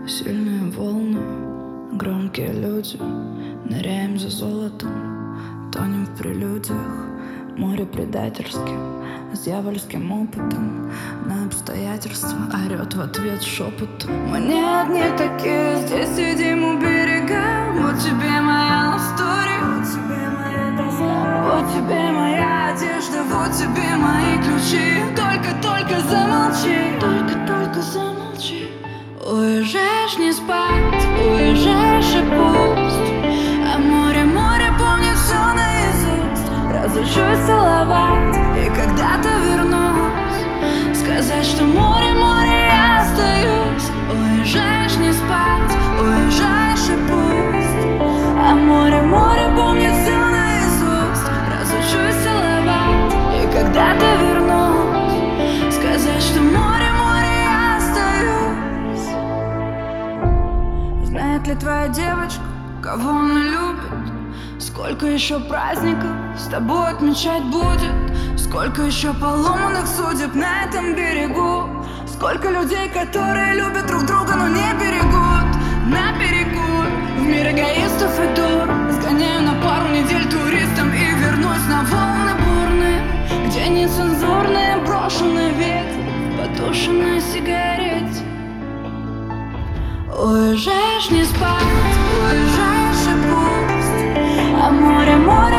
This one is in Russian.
Сильные волны, громкие люди, ныряем за золотом, тонем в прелюдиях. Море предательским, с дьявольским опытом, на обстоятельства орет в ответ шепотом. Мы не одни такие, здесь сидим у берега. Вот тебе моя история, вот тебе моя тоска, вот тебе моя одежда, вот тебе мои ключи. Только замолчи, только замолчи. Уезжаешь не спать, уезжаешь и пусть, а море помнит все наизусть. Разучусь целовать и когда-то вернусь, сказать, что море, я остаюсь. Уезжаешь не спать, уезжаешь и пусть, а море помнит все наизусть. Разучусь целовать и когда-то вернусь, сказать, что море, я остаюсь. Знает ли твоя девочка, кого она любит? Сколько еще праздников с тобой отмечать будет? Сколько еще поломанных судеб на этом берегу? Сколько людей, которые любят друг друга, но не берегут? Наперекор в мир эгоистов и дур сгоняю на пару недель туристом и вернусь на волны бурные, где нецензурные брошенные ветры, потушенная сигарете. Уезжаешь не спать, уезжаешь и пусть, а море